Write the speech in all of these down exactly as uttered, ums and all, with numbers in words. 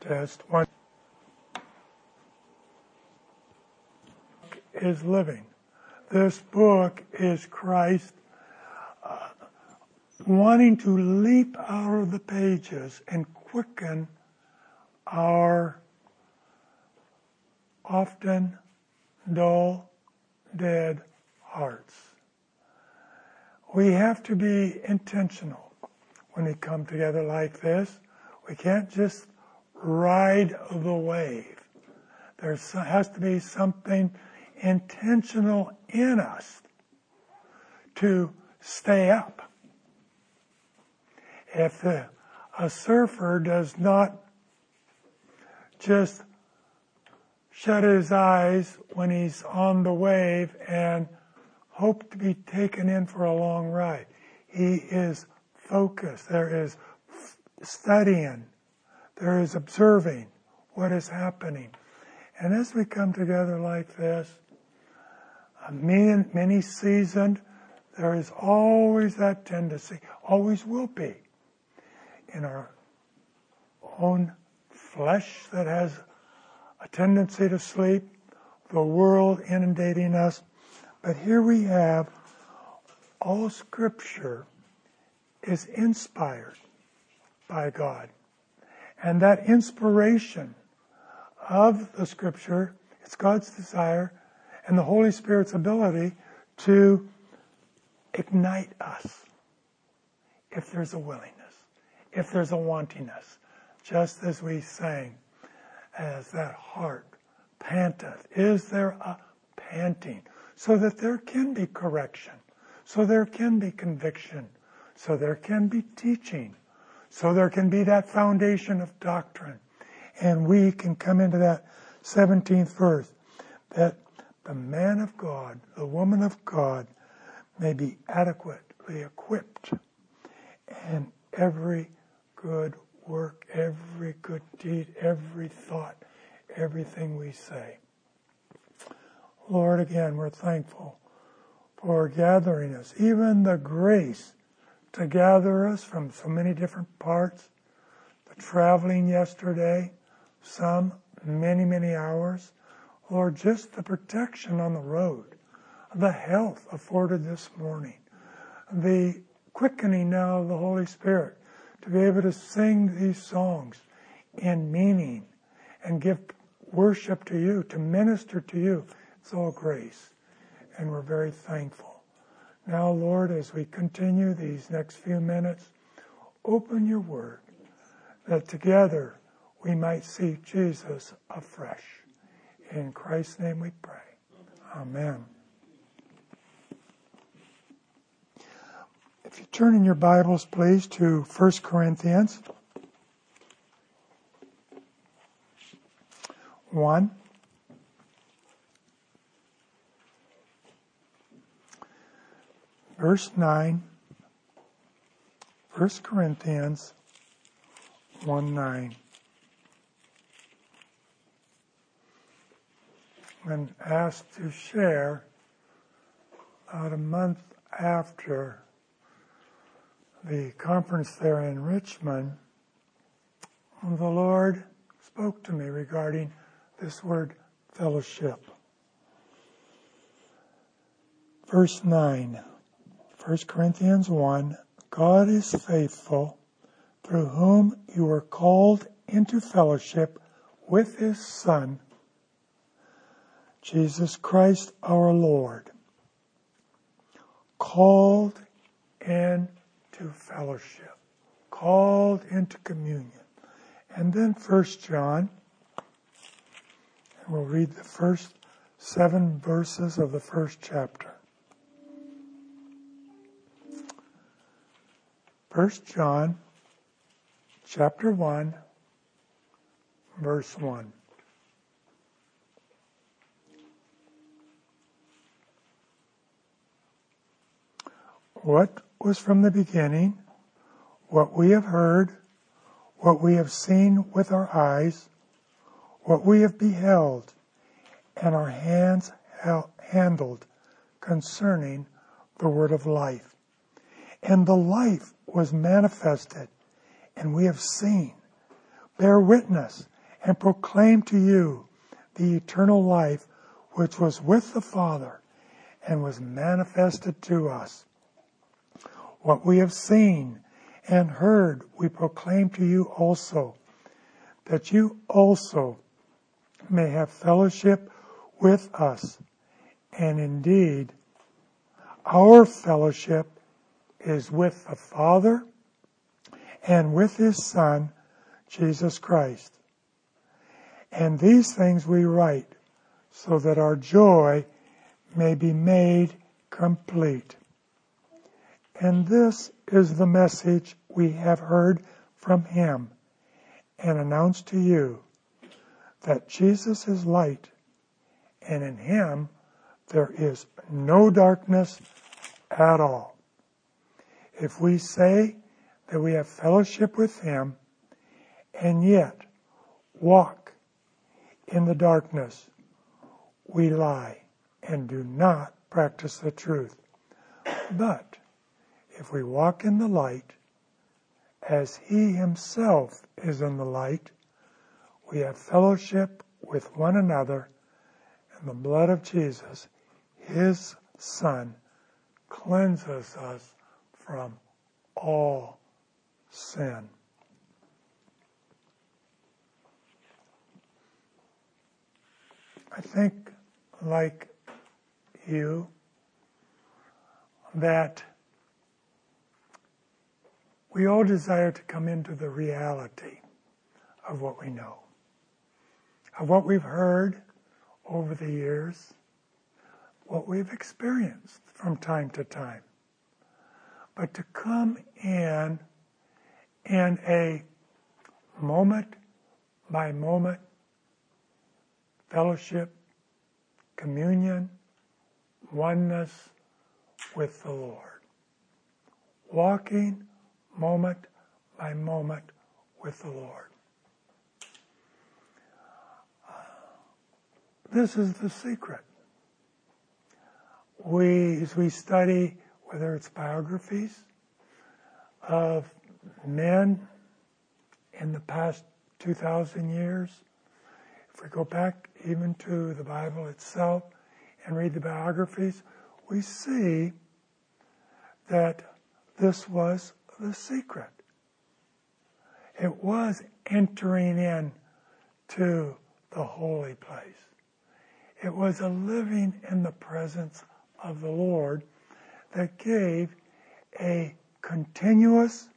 Test one is living. This book is Christ uh, wanting to leap out of the pages and quicken our often dull, dead hearts. We have to be intentional when we come together like this. We can't just ride the wave. There has to be something intentional in us to stay up. If the, a surfer does not just shut his eyes when he's on the wave and hope to be taken in for a long ride, he is focused. There is studying. There is observing what is happening. And as we come together like this, many, many seasoned, there is always that tendency, always will be, in our own flesh that has a tendency to sleep, the world inundating us. But here we have all Scripture is inspired by God. And that inspiration of the Scripture, it's God's desire and the Holy Spirit's ability to ignite us if there's a willingness, if there's a wantingness. Just as we sang, as that heart panteth, is there a panting? So that there can be correction, so there can be conviction, so there can be teaching, so there can be that foundation of doctrine. And we can come into that seventeenth verse, that the man of God, the woman of God, may be adequately equipped in every good work, every good deed, every thought, everything we say. Lord, again, we're thankful for gathering us, even the grace to gather us from so many different parts, the traveling yesterday, some many, many hours. Lord, just the protection on the road, the health afforded this morning, the quickening now of the Holy Spirit to be able to sing these songs in meaning and give worship to you, to minister to you. It's all grace, and we're very thankful. Now, Lord, as we continue these next few minutes, open your word, that together we might see Jesus afresh. In Christ's name we pray. Amen. If you turn in your Bibles, please, to First Corinthians one. Verse nine. First Corinthians one nine. When asked to share about a month after the conference there in Richmond, the Lord spoke to me regarding this word fellowship. Verse nine, First Corinthians one, God is faithful, through whom you were called into fellowship with his Son, Jesus Christ our Lord, called into fellowship, called into communion. And then First John, and we'll read the first seven verses of the first chapter. First John, chapter one, verse one. What was from the beginning, what we have heard, what we have seen with our eyes, what we have beheld, and our hands handled concerning the word of life. And the life was manifested, and we have seen, bear witness, and proclaim to you the eternal life which was with the Father and was manifested to us. What we have seen and heard we proclaim to you also, that you also may have fellowship with us. And indeed, our fellowship is with the Father and with His Son, Jesus Christ. And these things we write so that our joy may be made complete. And this is the message we have heard from Him and announced to you, that Jesus is light, and in Him there is no darkness at all. If we say that we have fellowship with Him and yet walk in the darkness, we lie and do not practice the truth. But if we walk in the light, as He Himself is in the light, we have fellowship with one another, and the blood of Jesus, His Son, cleanses us from all sin. I think, like you, that we all desire to come into the reality of what we know, of what we've heard over the years, what we've experienced from time to time. But to come in in a moment by moment fellowship, communion, oneness with the Lord. Walking moment by moment with the Lord. This is the secret. We, as we study, whether it's biographies of men in the past two thousand years, if we go back even to the Bible itself and read the biographies, we see that this was the secret. It was entering in to the holy place. It was a living in the presence of the Lord that gave a continuous,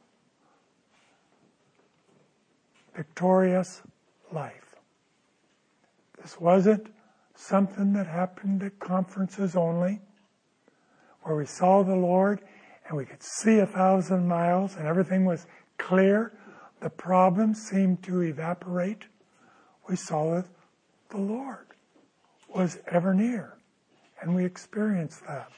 victorious life. This wasn't something that happened at conferences only, where we saw the Lord and we could see a thousand miles and everything was clear. The problems seemed to evaporate. We saw that the Lord was ever near, and we experienced that.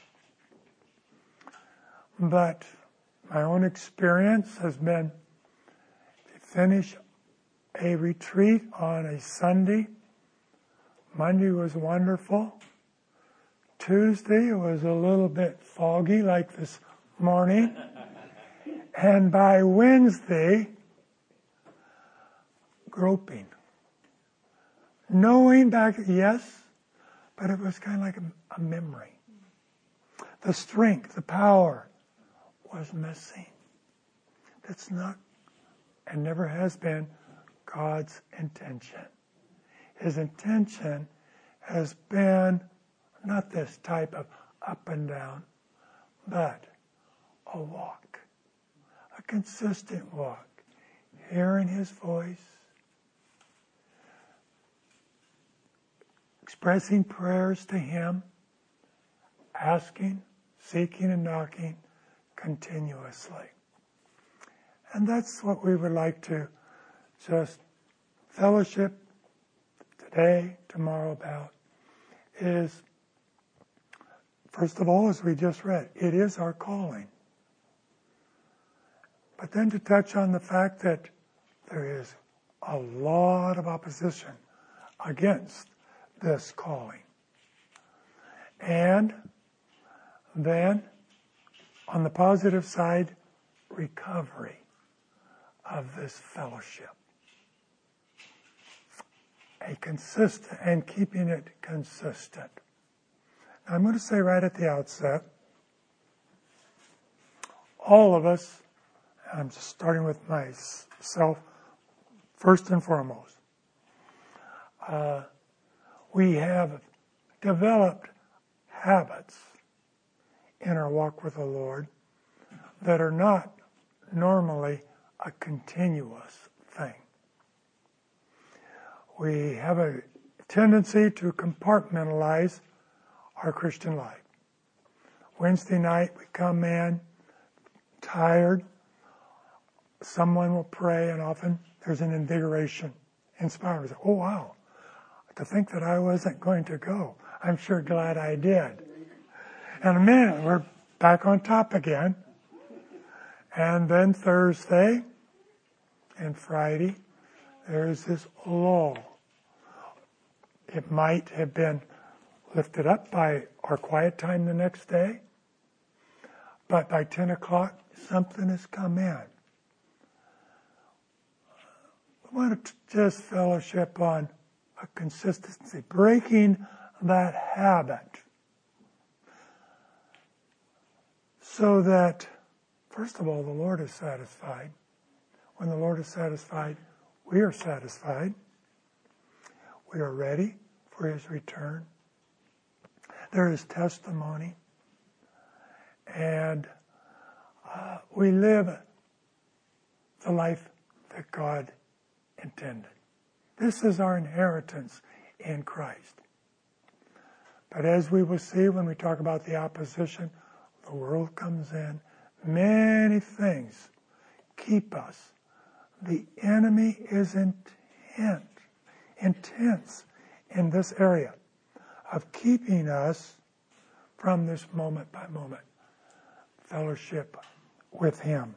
But my own experience has been to finish a retreat on a Sunday. Monday was wonderful. Tuesday it was a little bit foggy like this morning. And by Wednesday, groping. Knowing back, yes, but it was kind of like a, a memory. The strength, the power was missing. That's not, and never has been, God's intention. His intention has been not this type of up and down, but a walk, a consistent walk, hearing His voice, expressing prayers to Him, asking, seeking, and knocking continuously. And that's what we would like to just fellowship today, tomorrow about, is, first of all, as we just read, it is our calling. But then to touch on the fact that there is a lot of opposition against this calling. And then, on the positive side, recovery of this fellowship. a consistent and keeping it consistent. Now, I'm going to say right at the outset, all of us, I'm just starting with myself, first and foremost, uh, we have developed habits in our walk with the Lord that are not normally a continuous thing. We have a tendency to compartmentalize our Christian life. Wednesday night we come in tired. Someone will pray, and often there's an invigoration, inspiring. Oh, wow. To think that I wasn't going to go. I'm sure glad I did. In a minute, we're back on top again. And then Thursday and Friday, there's this lull. It might have been lifted up by our quiet time the next day, but by ten o'clock, something has come in. We want to just fellowship on a consistency, breaking that habit, so that, first of all, the Lord is satisfied. When the Lord is satisfied, we are satisfied. We are ready for His return. There is testimony. And uh, we live the life that God intended. This is our inheritance in Christ. But as we will see when we talk about the opposition, the world comes in. Many things keep us. The enemy is intent, intense in this area of keeping us from this moment by moment fellowship with Him.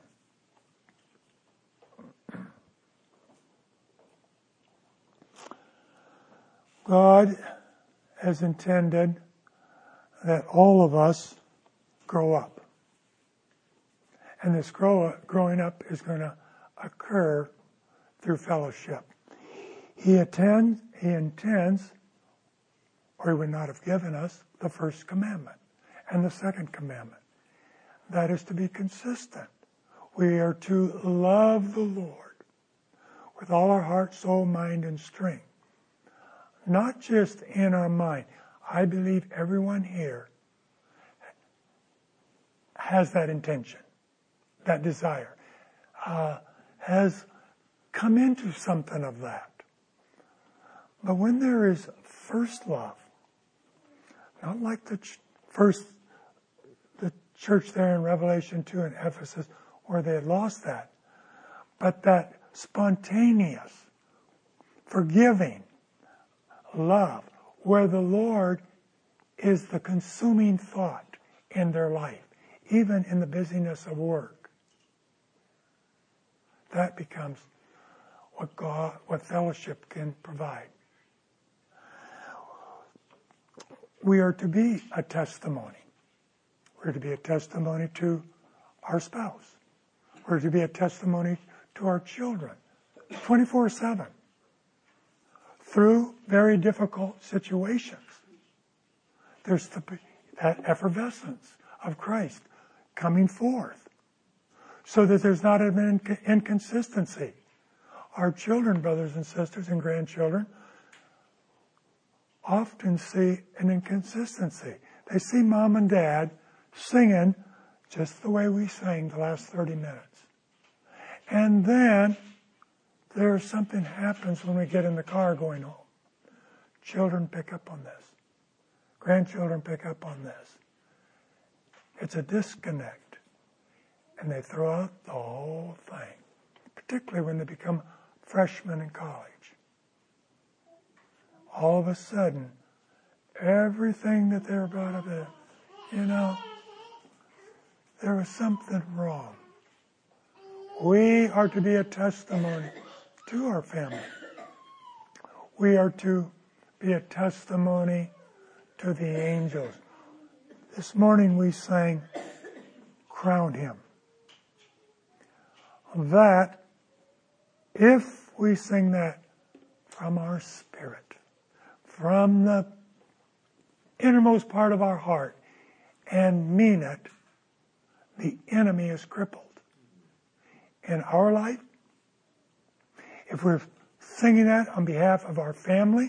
God has intended that all of us grow up. And this grow up, growing up is going to occur through fellowship. He attends, He intends, or He would not have given us the first commandment and the second commandment. That is to be consistent. We are to love the Lord with all our heart, soul, mind, and strength. Not just in our mind. I believe everyone here has that intention, that desire, uh, has come into something of that. But when there is first love, not like the ch- first, the church there in Revelation two in Ephesus, where they had lost that, but that spontaneous, forgiving love, where the Lord is the consuming thought in their life, even in the busyness of work. That becomes what God, what fellowship can provide. We are to be a testimony. We're to be a testimony to our spouse. We're to be a testimony to our children, twenty-four seven. Through very difficult situations. There's the, that effervescence of Christ coming forth, so that there's not an inconsistency. Our children, brothers and sisters and grandchildren, often see an inconsistency. They see mom and dad singing just the way we sang the last thirty minutes. And then there's something happens when we get in the car going home. Children pick up on this. Grandchildren pick up on this. It's a disconnect. And they throw out the whole thing, particularly when they become freshmen in college. All of a sudden, everything that they were brought up in, you know, there was something wrong. We are to be a testimony to our family. We are to be a testimony to the angels. This morning we sang, Crown Him. That, if we sing that from our spirit, from the innermost part of our heart, and mean it, the enemy is crippled. In our life, if we're singing that on behalf of our family,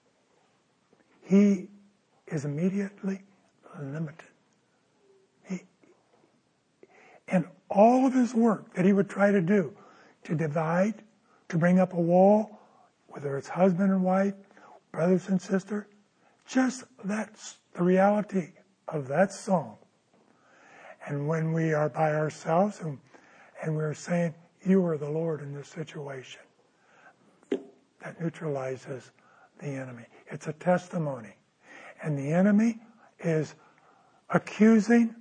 he is immediately limited. He, and all of his work that he would try to do to divide, to bring up a wall, whether it's husband and wife, brothers and sisters, just that's the reality of that song. And when we are by ourselves and, and we're saying, you are the Lord in this situation, that neutralizes the enemy. It's a testimony. And the enemy is accusing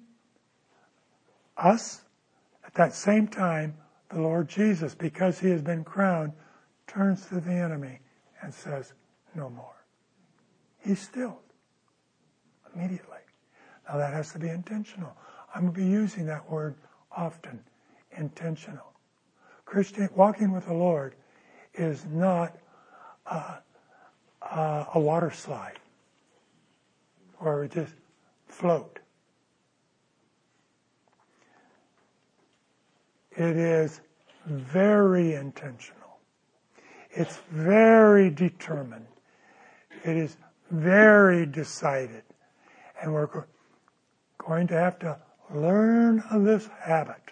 us. At that same time, the Lord Jesus, because he has been crowned, turns to the enemy and says, no more. He's stilled immediately. Now that has to be intentional. I'm going to be using that word often, intentional. Christian, walking with the Lord is not uh, uh, a water slide where we just float. It is very intentional. It's very determined. It is very decided. And we're go- going to have to learn of this habit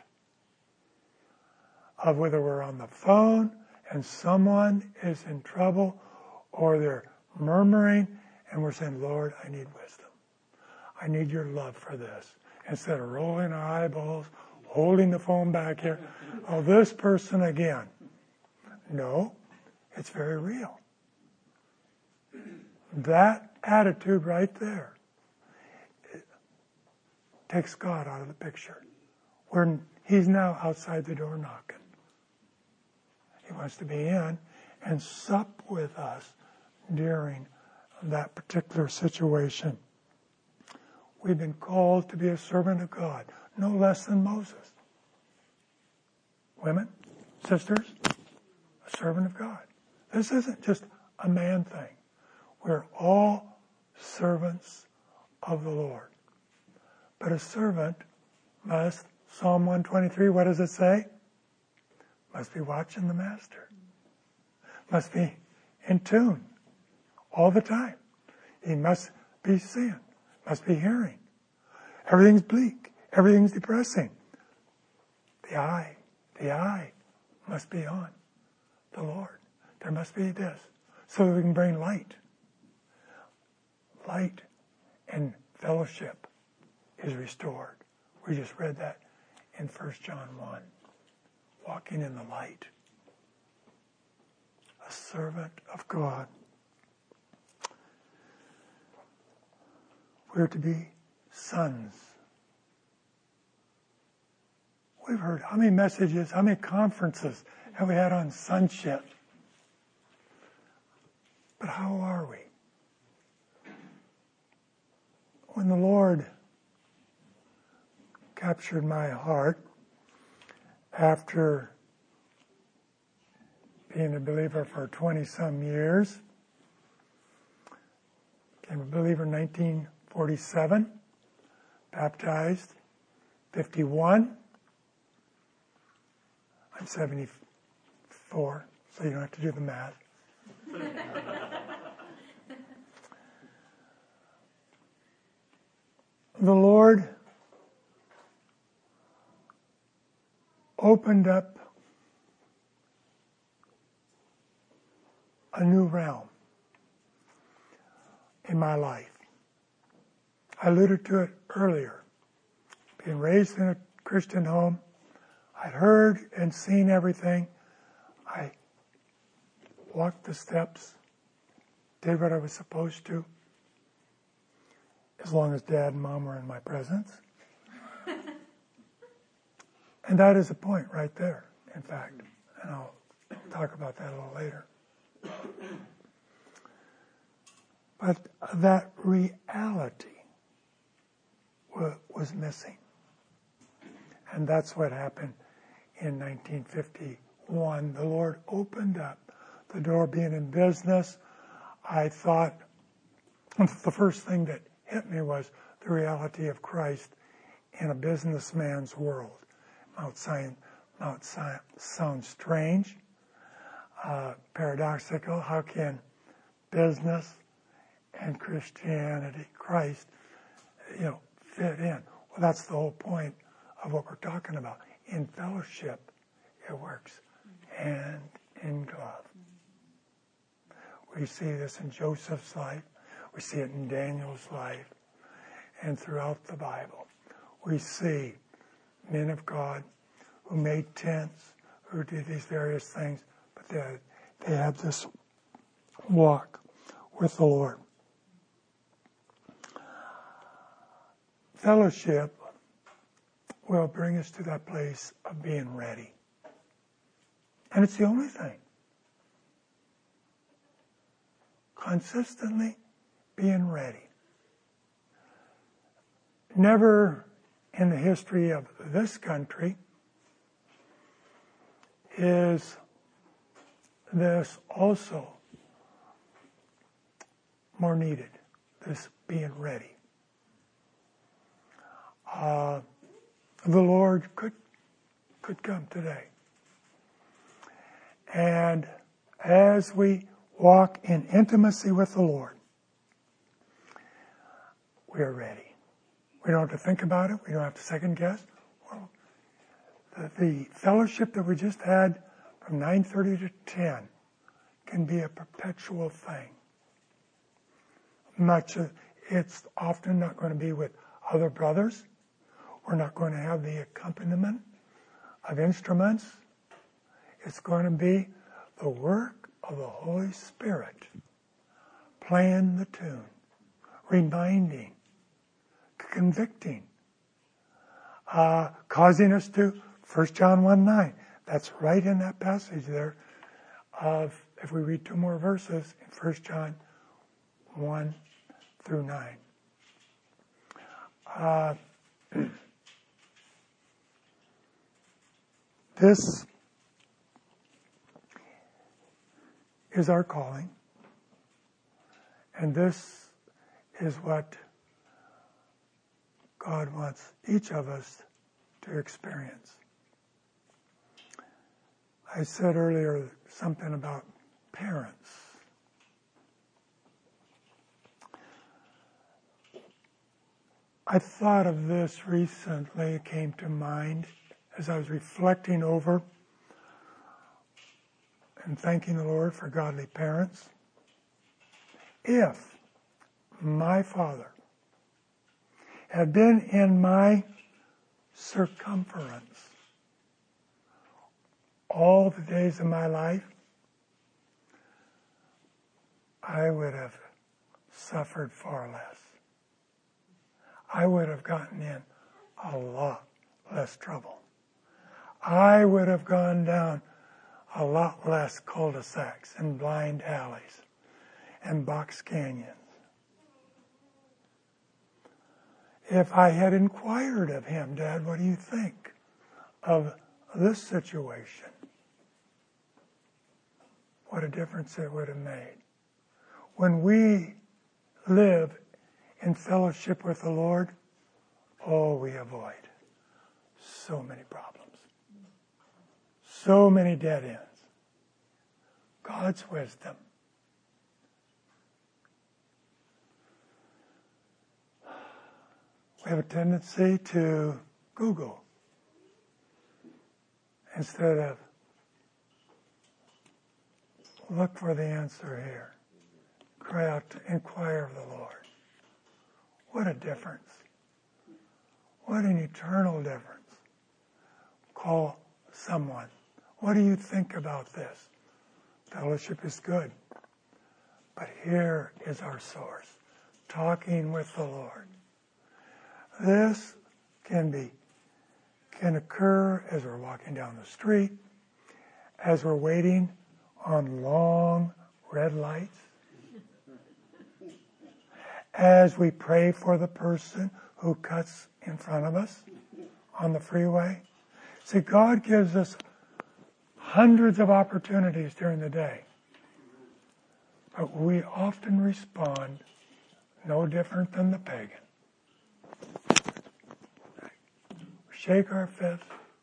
of whether we're on the phone and someone is in trouble or they're murmuring and we're saying, Lord, I need wisdom. I need your love for this. Instead of rolling our eyeballs, holding the phone back here, oh, this person again. No, it's very real. That attitude right there takes God out of the picture. Where he's now outside the door knocking. He wants to be in and sup with us during that particular situation. We've been called to be a servant of God, no less than Moses. Women, sisters, a servant of God. This isn't just a man thing. We're all servants of the Lord. But a servant must, Psalm one twenty-three, what does it say? Must be watching the master. Must be in tune all the time. He must be seeing, must be hearing. Everything's bleak. Everything's depressing. The eye, the eye must be on the Lord. There must be this so that we can bring light. Light and fellowship is restored. We just read that in First John one. Walking in the light. A servant of God. We're to be sons. We've heard how many messages, how many conferences have we had on sonship? But how are we? When the Lord captured my heart after being a believer for twenty-some years, became a believer in nineteen forty-seven, baptized fifty-one. I'm seventy-four, so you don't have to do the math. The Lord opened up a new realm in my life. I alluded to it earlier. Being raised in a Christian home, I'd heard and seen everything. I walked the steps, did what I was supposed to, as long as Dad and Mom were in my presence. And that is a point right there, in fact. And I'll talk about that a little later. But that reality was missing. And that's what happened in nineteen fifty-one. The Lord opened up the door being in business, I thought the first thing that hit me was the reality of Christ in a businessman's world. Might sound, might sound strange, uh, paradoxical. How can business and Christianity, Christ, you know, fit in? Well, that's the whole point of what we're talking about. In fellowship, it works hand in glove. We see this in Joseph's life. We see it in Daniel's life. And throughout the Bible, we see men of God who made tents, who did these various things, but they, they had this walk with the Lord. Fellowship will bring us to that place of being ready. And it's the only thing. Consistently being ready. Never in the history of this country is this also more needed, this being ready. Uh, the Lord could could come today. And as we walk in intimacy with the Lord, we are ready. We don't have to think about it. We don't have to second guess. Well, the, the fellowship that we just had from nine thirty to ten can be a perpetual thing. Much of, it's often not going to be with other brothers. We're not going to have the accompaniment of instruments. It's going to be the work of the Holy Spirit playing the tune, reminding, convicting, uh, causing us to, First John one nine, that's right in that passage there of, if we read two more verses in First John one through nine. Uh, this is our calling, and this is what God wants each of us to experience. I said earlier something about parents. I thought of this recently. It came to mind as I was reflecting over and thanking the Lord for godly parents. If my father had been in my circumference all the days of my life, I would have suffered far less. I would have gotten in a lot less trouble. I would have gone down a lot less cul-de-sacs and blind alleys and box canyons. If I had inquired of him, Dad, what do you think of this situation? What a difference it would have made. When we live in fellowship with the Lord, oh, we avoid so many problems, so many dead ends. God's wisdom. We have a tendency to Google instead of look for the answer here. Cry out to inquire of the Lord. What a difference. What an eternal difference. Call someone. What do you think about this? Fellowship is good. But here is our source. Talking with the Lord. This can be, can occur as we're walking down the street, as we're waiting on long red lights, as we pray for the person who cuts in front of us on the freeway. See, God gives us hundreds of opportunities during the day But we often respond no different than the pagan. We shake our fist,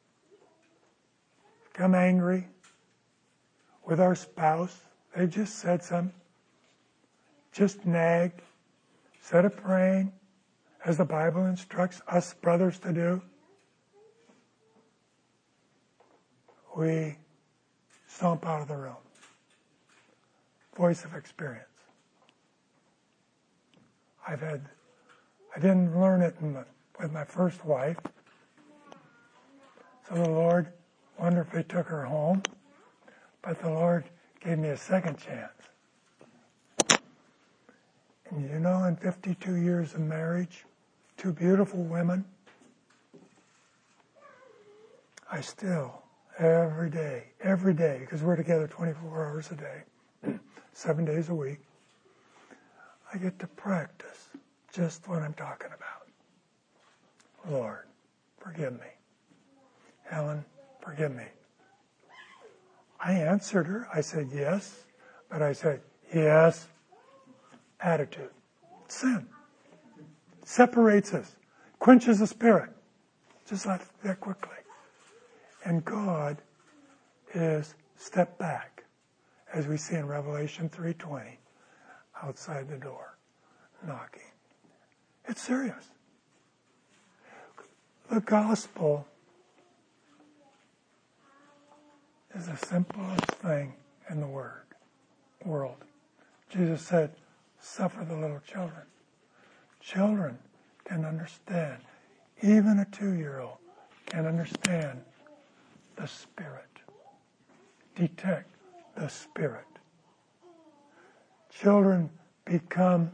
become angry with our spouse. They just said something, just nagged, instead of praying, as the Bible instructs us brothers to do. We stomp out of the room. Voice of experience. I've had, I didn't learn it in my, with my first wife. So the Lord wonderfully took her home, but the Lord gave me a second chance. And you know, in fifty-two years of marriage, two beautiful women, I still, every day, every day, because we're together twenty-four hours a day, seven days a week, I get to practice just what I'm talking about. Lord, forgive me. Helen, forgive me. I answered her. I said yes, but I said yes. Attitude. Sin. Separates us. Quenches the spirit. Just like that quickly. And God is step back, as we see in Revelation three twenty, outside the door, knocking. It's serious. The gospel is the simplest thing in the word, world. Jesus said, suffer the little children. Children can understand. Even a two-year-old can understand the Spirit. Detect the Spirit. Children become,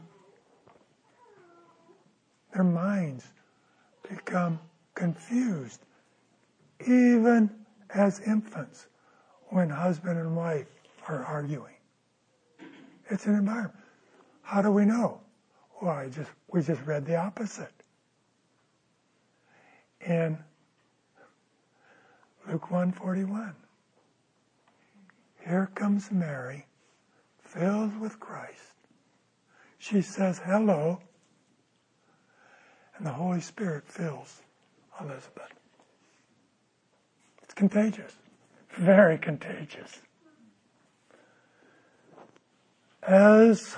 their minds become confused, even as infants, when husband and wife are arguing. It's an environment. How do we know? Well, I just we just read the opposite. In Luke one forty-one, here comes Mary, filled with Christ. She says hello, and the Holy Spirit fills Elizabeth. It's contagious, very contagious. As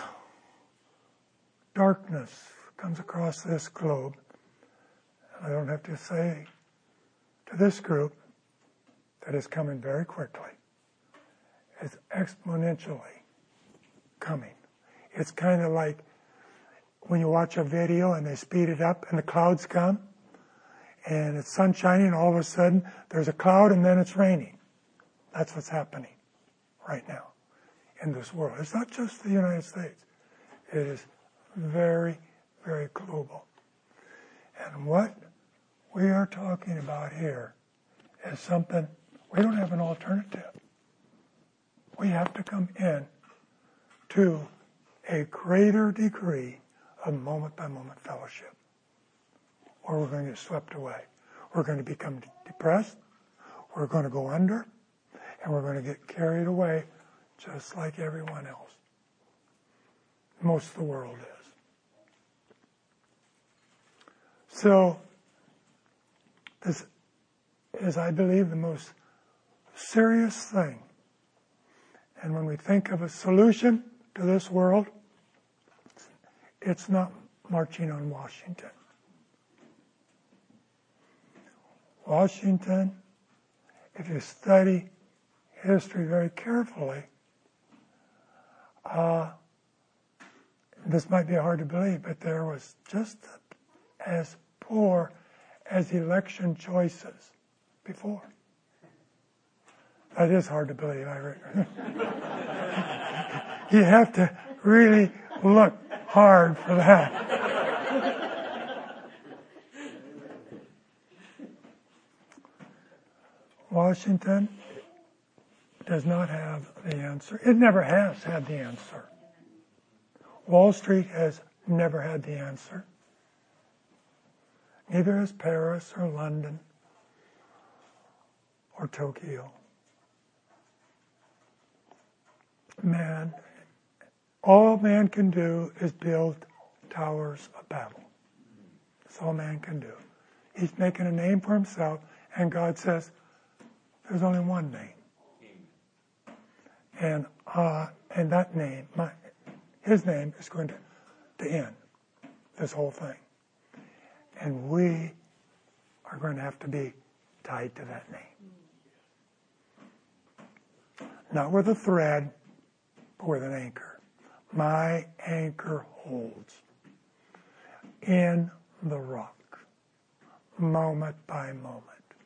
darkness comes across this globe, I don't have to say to this group that is coming very quickly, it's exponentially coming. It's kind of like when you watch a video and they speed it up and the clouds come and it's sun shining and all of a sudden there's a cloud and then it's raining. That's what's happening right now in this world. It's not just the United States. It is very, very global. And what we are talking about here is something, we don't have an alternative. We have to come in to a greater degree of moment-by-moment fellowship, or we're going to get swept away. We're going to become depressed, we're going to go under, and we're going to get carried away just like everyone else. Most of the world is. So, this is, I believe, the most serious thing. And when we think of a solution to this world, it's not marching on Washington. Washington, if you study history very carefully, uh, this might be hard to believe, but there was just as poor as election choices before. That is hard to believe, I reckon. You have to really look hard for that. Washington does not have the answer. It never has had the answer. Wall Street has never had the answer. Neither has Paris or London or Tokyo. Man All man can do is build towers of Babel. That's all man can do. He's making a name for himself, and God says, there's only one name. And uh, and that name, my, his name is going to, to end this whole thing. And we are going to have to be tied to that name. Not with a thread, but with an anchor. My anchor holds in the rock, moment by moment.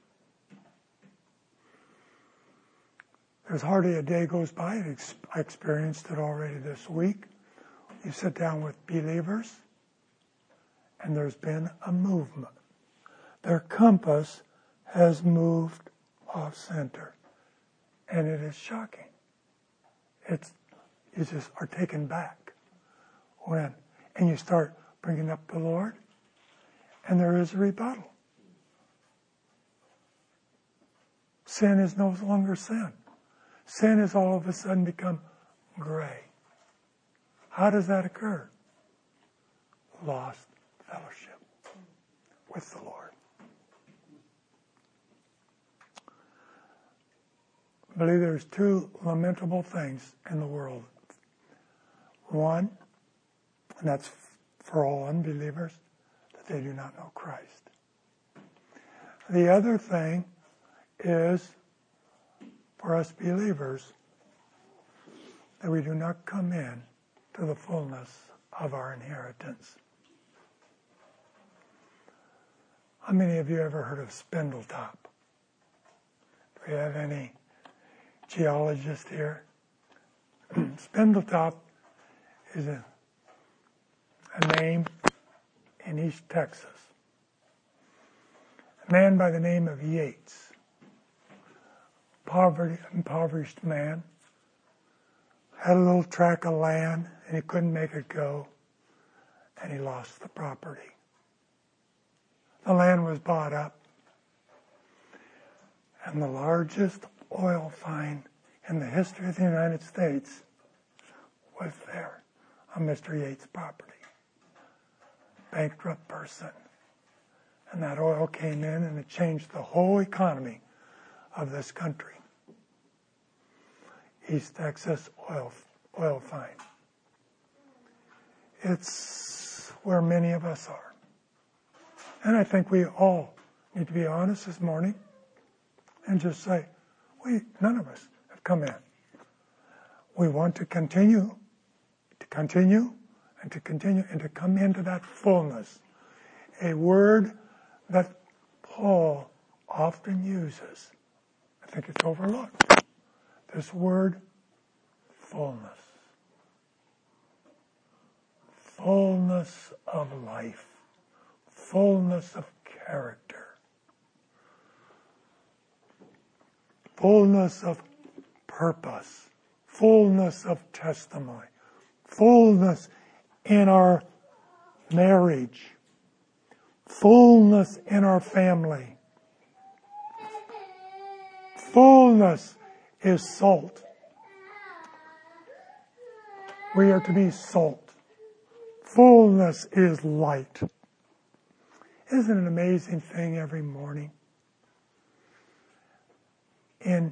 There's hardly a day goes by, I experienced it already this week. You sit down with believers, and there's been a movement. Their compass has moved off center, and it is shocking. It's you just are taken back when, and you start bringing up the Lord, and there is a rebuttal. Sin is no longer sin. Sin has all of a sudden become gray. How does that occur? Lost fellowship with the Lord. I believe there's two lamentable things in the world. One, and that's for all unbelievers, that they do not know Christ. The other thing is for us believers, that we do not come in to the fullness of our inheritance. How many of you ever heard of Spindletop? Do we have any geologists here? Spindletop is a, a name in East Texas. A man by the name of Yates. Poverty, impoverished man, had a little tract of land, and he couldn't make it go, and he lost the property. The land was bought up, and the largest oil find in the history of the United States was there on Mister Yates' property. Bankrupt person. And that oil came in, and it changed the whole economy of this country. East Texas oil oil find. It's where many of us are. And I think we all need to be honest this morning and just say, we, none of us have come in. We want to continue, to continue, and to continue, and to come into that fullness. A word that Paul often uses. I think it's overlooked. This word, fullness. Fullness of life. Fullness of character. Fullness of purpose. Fullness of testimony. Fullness in our marriage. Fullness in our family. Fullness is salt. We are to be salt. Fullness is light. Isn't it an amazing thing every morning? In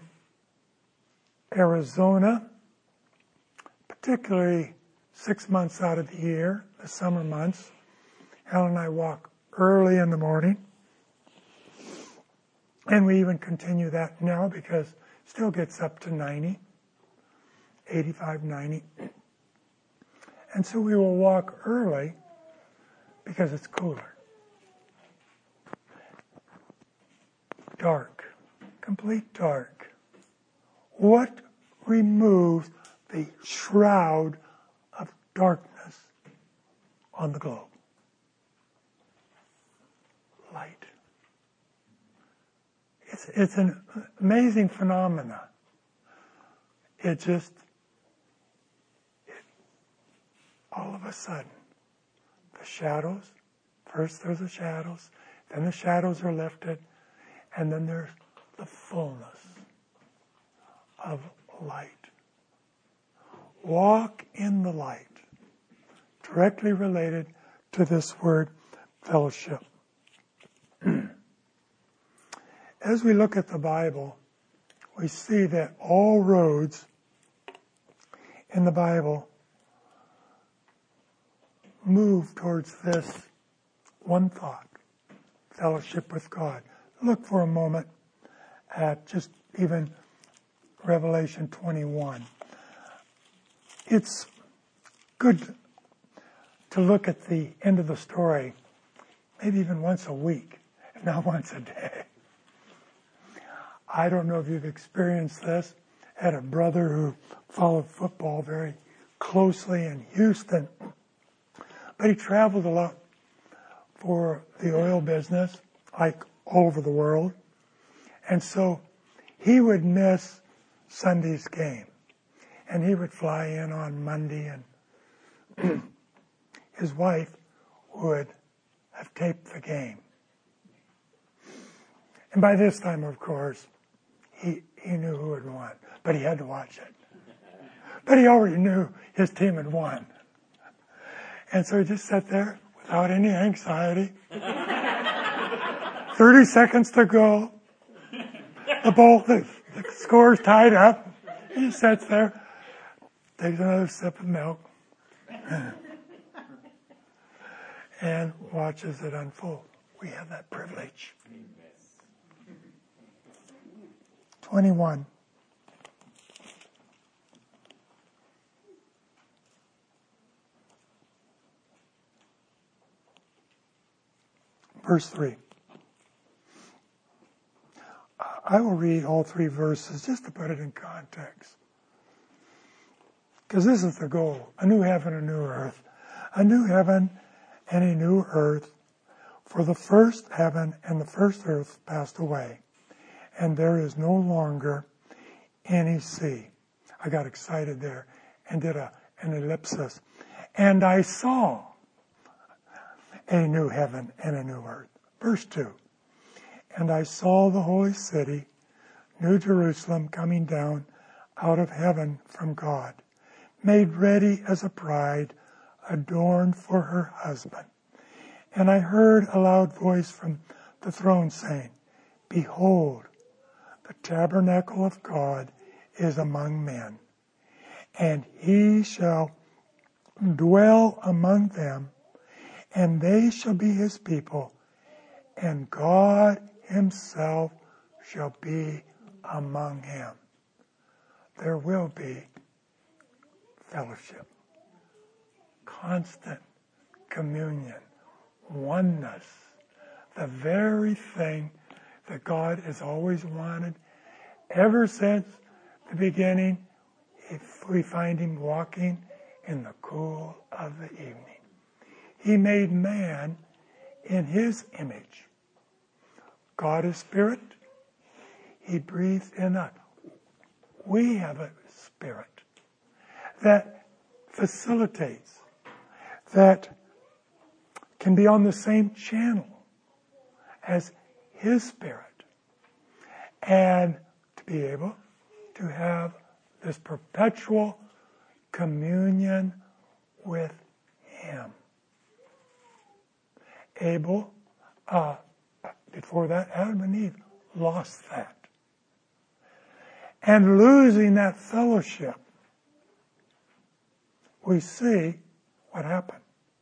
Arizona, particularly six months out of the year, the summer months, Helen and I walk early in the morning. And we even continue that now because it still gets up to ninety, eighty-five, ninety. And so we will walk early because it's cooler. Dark, complete dark. What removes the shroud of darkness on the globe? Light. It's, it's an amazing phenomenon. It just, it, all of a sudden, the shadows, first there's the shadows, then the shadows are lifted, and then there's the fullness of light. Walk in the light. Directly related to this word fellowship. As we look at the Bible, we see that all roads in the Bible move towards this one thought, fellowship with God. Look for a moment at just even Revelation twenty-one. It's good to look at the end of the story, maybe even once a week, if not once a day. I don't know if you've experienced this. I had a brother who followed football very closely in Houston, but he traveled a lot for the oil business, like all over the world. And so he would miss Sunday's game. And he would fly in on Monday, and his wife would have taped the game. And by this time, of course, he, he knew who had won, but he had to watch it. But he already knew his team had won. And so he just sat there without any anxiety. thirty seconds to go. The ball, the, the score's tied up. He sits there, takes another sip of milk, and watches it unfold. We have that privilege. twenty-one. Verse three. I will read all three verses just to put it in context. Because this is the goal. A new heaven, a new earth. A new heaven and a new earth. For the first heaven and the first earth passed away, and there is no longer any sea. I got excited there and did a, an ellipsis. And I saw a new heaven and a new earth. Verse two. And I saw the holy city, New Jerusalem, coming down out of heaven from God, made ready as a bride, adorned for her husband. And I heard a loud voice from the throne saying, Behold, the tabernacle of God is among men, and he shall dwell among them, and they shall be his people, and God himself shall be among him. There will be fellowship, constant communion, oneness, the very thing that God has always wanted ever since the beginning. If we find him walking in the cool of the evening. He made man in his image. God is spirit. He breathed in us. We have a spirit that facilitates, that can be on the same channel as his spirit, and to be able to have this perpetual communion with him. Abel, uh, before that, Adam and Eve lost that. And losing that fellowship, we see what happened.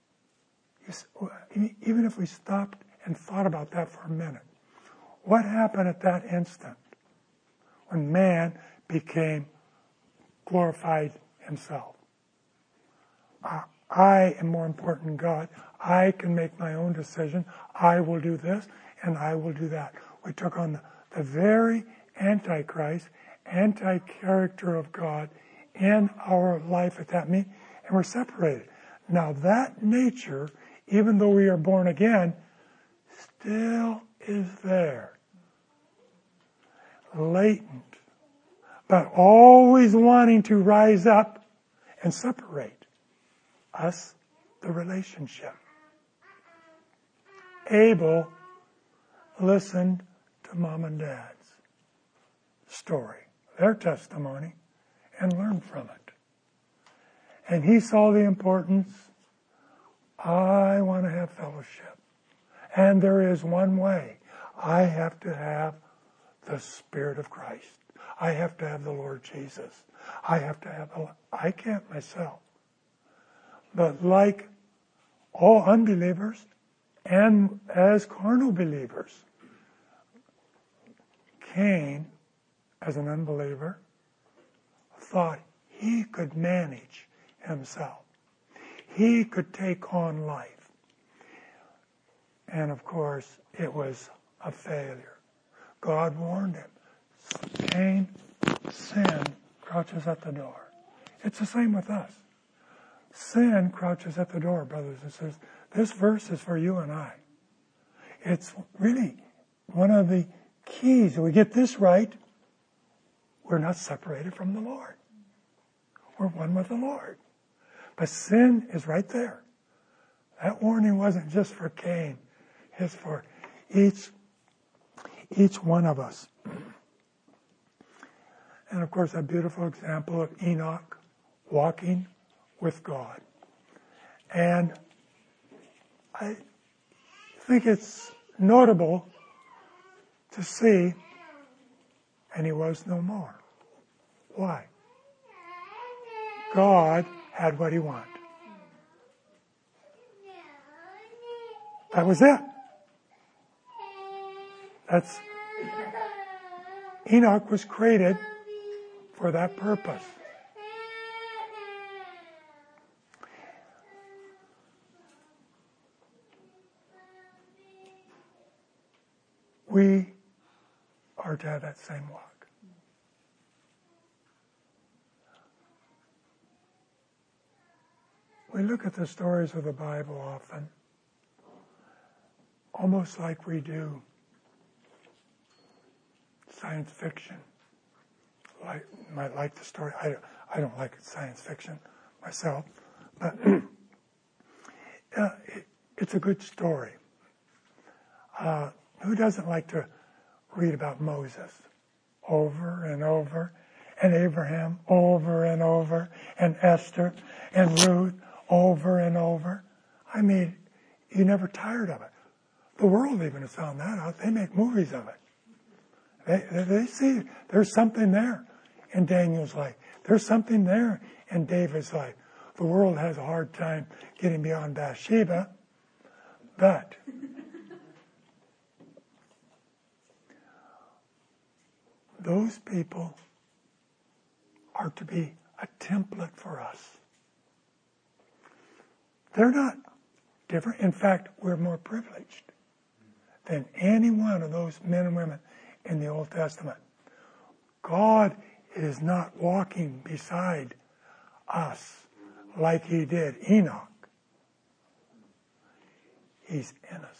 Even if we stopped and thought about that for a minute, what happened at that instant when man became glorified himself? Uh, I am more important than God. I can make my own decision. I will do this and I will do that. We took on the, the very antichrist, anti-character of God in our life at that meeting, and we're separated. Now that nature, even though we are born again, still is there. Latent. But always wanting to rise up and separate us, the relationship. Abel listened to mom and dad's story, their testimony, and learned from it. and he saw the importance. I want to have fellowship. And there is one way. I have to have the Spirit of Christ. I have to have the Lord Jesus. I have to have, a, I can't myself. But like all unbelievers, and as carnal believers, Cain, as an unbeliever, thought he could manage himself. He could take on life. And of course, it was a failure. God warned him. Cain, sin crouches at the door. It's the same with us. Sin crouches at the door, brothers and sisters. This verse is for you and I. It's really one of the keys. If we get this right, we're not separated from the Lord. We're one with the Lord. But sin is right there. That warning wasn't just for Cain. It's for each, each one of us. And of course, a beautiful example of Enoch walking with God. And I think it's notable to see, and he was no more. Why? God had what he wanted. That was it. That's Enoch was created for that purpose. We are to have that same walk. We look at the stories of the Bible often, almost like we do science fiction. Like, might like the story. I, I don't like science fiction myself, but uh, it, it's a good story. Uh, who doesn't like to read about Moses over and over, and Abraham over and over, and Esther and Ruth over and over? I mean, you're never tired of it. The world even has found that out. They make movies of it. They, they see there's something there in Daniel's life. There's something there in David's life. The world has a hard time getting beyond Bathsheba, but those people are to be a template for us. They're not different. In fact, we're more privileged than any one of those men and women in the Old Testament. God is not walking beside us like he did Enoch. He's in us.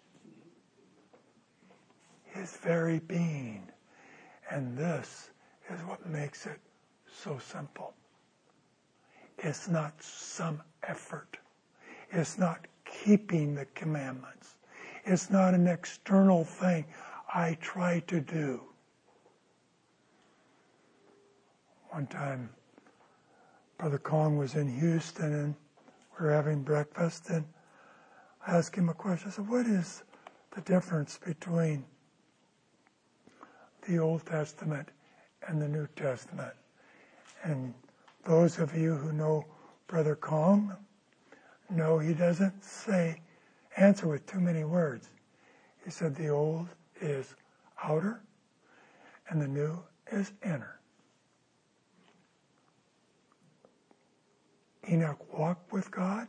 His very being. And this is what makes it so simple. It's not some effort. It's not keeping the commandments. It's not an external thing I try to do. One time, Brother Kong was in Houston and we were having breakfast, and I asked him a question. I said, what is the difference between the Old Testament and the New Testament? And those of you who know Brother Kong know he doesn't say, answer with too many words. He said the old is outer and the new is inner. Enoch walked with God.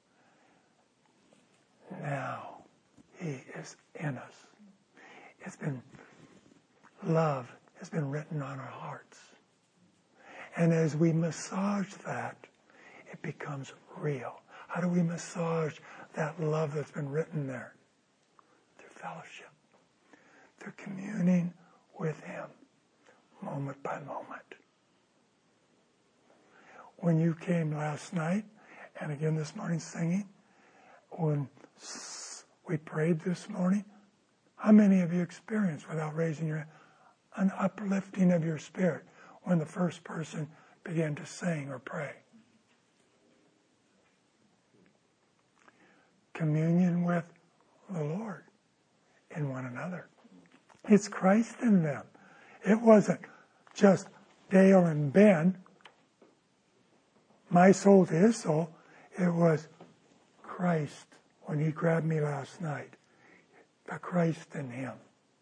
Now he is in us. It's been, love has been written on our hearts. And as we massage that, it becomes real. How do we massage that love that's been written there? Through fellowship. Through communing with him, moment by moment. When you came last night, and again this morning singing, when we prayed this morning, how many of you experienced, without raising your hand, an uplifting of your spirit when the first person began to sing or pray? communion with the Lord in one another. It's Christ in them. It wasn't just Dale and Ben, my soul to his soul. It was Christ when he grabbed me last night. The Christ in him.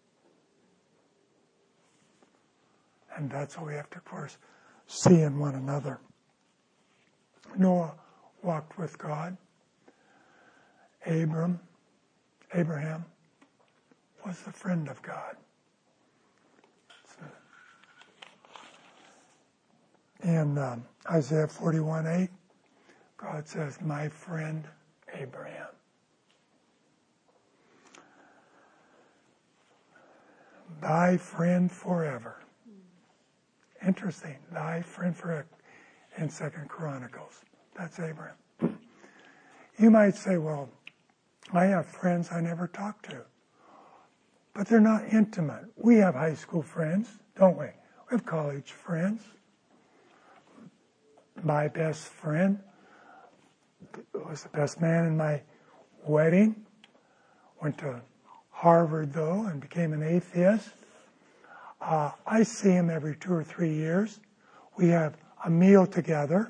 And that's what we have to, of course, see in one another. Noah walked with God. Abram, Abraham was the friend of God. In um, Isaiah forty-one eight, God says, my friend Abraham. Thy friend forever. Interesting. Thy friend forever in Second Chronicles. That's Abraham. You might say, well, I have friends I never talk to. But they're not intimate. We have high school friends, don't we? We have college friends. My best friend was the best man in my wedding. Went to Harvard, though, and became an atheist. Uh, I see him every two or three years. We have a meal together.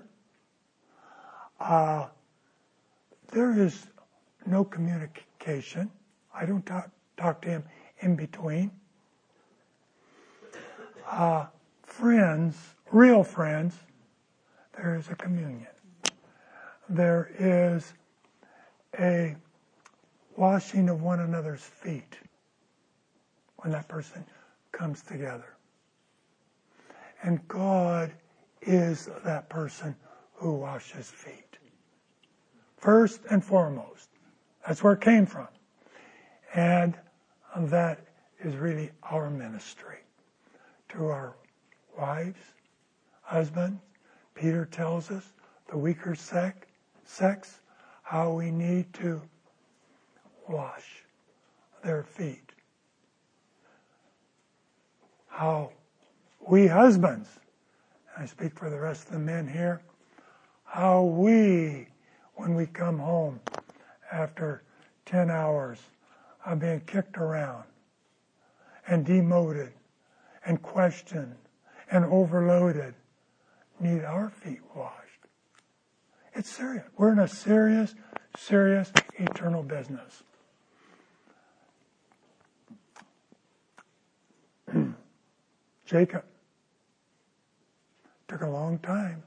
Uh, there is no communication. I don't talk, talk to him in between. Uh, friends, real friends, there is a communion. There is a washing of one another's feet when that person comes together. And God is that person who washes feet. First and foremost. That's where it came from. And that is really our ministry to our wives, husbands. Peter tells us, the weaker sex, sex, how we need to wash their feet. How we husbands, and I speak for the rest of the men here, how we, when we come home after ten hours of being kicked around and demoted and questioned and overloaded, need our feet washed. It's serious. We're in a serious, serious eternal business. Jacob. Took a long time.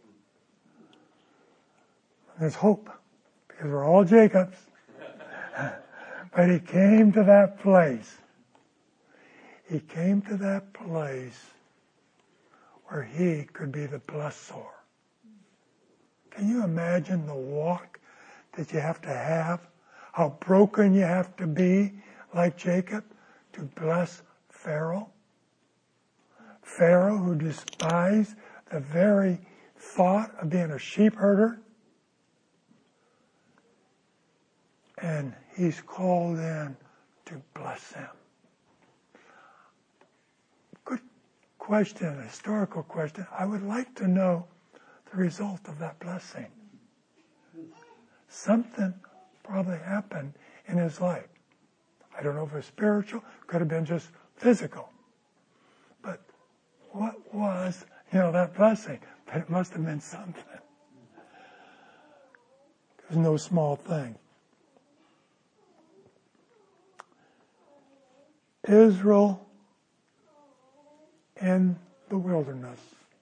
There's hope, because we're all Jacobs. But he came to that place. He came to that place where he could be the blessor. Can you imagine the walk that you have to have? How broken you have to be, like Jacob, to bless Pharaoh? Pharaoh, who despised the very thought of being a sheep herder. And he's called in to bless him. Good question, a historical question. I would like to know the result of that blessing. Something probably happened in his life. I don't know if it was spiritual, could have been just physical. But what was, you know, that blessing? But it must have been something. It was no small thing. Israel in the wilderness.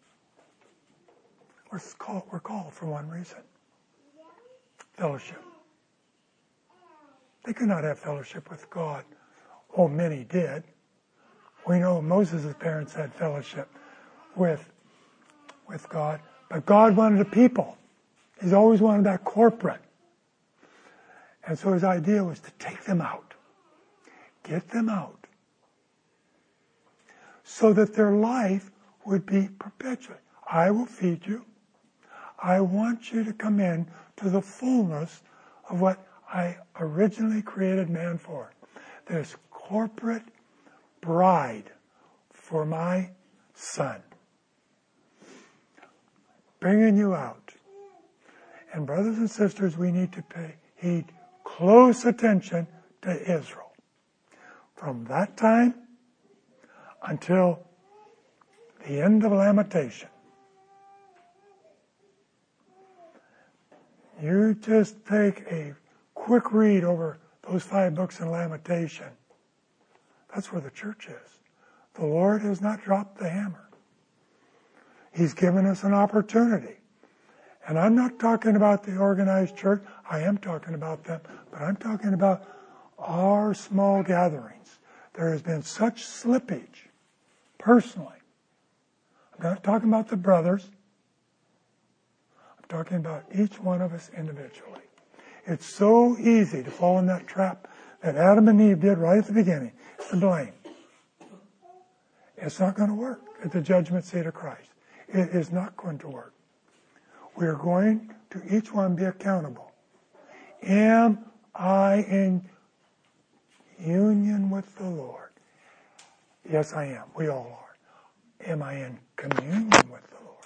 We're called, we're called for one reason. Fellowship. They could not have fellowship with God. Oh, many did. We know Moses' parents had fellowship with, with God. But God wanted a people. He's always wanted that corporate. And so his idea was to take them out. Get them out. So that their life would be perpetual. I will feed you. I want you to come in to the fullness of what I originally created man for. This corporate bride for my son. Bringing you out. And brothers and sisters, we need to pay heed close attention to Israel. From that time until the end of Lamentation, you just take a quick read over those five books in Lamentation. That's where the church is. The Lord has not dropped the hammer. He's given us an opportunity. And I'm not talking about the organized church. I am talking about them. But I'm talking about our small gatherings. There has been such slippage, personally. I'm not talking about the brothers. I'm talking about each one of us individually. It's so easy to fall in that trap that Adam and Eve did right at the beginning. It's the blame. It's not going to work at the judgment seat of Christ. It is not going to work. We are going to each one be accountable. Am I in union with the Lord? Yes, I am. We all are. Am I in communion with the Lord?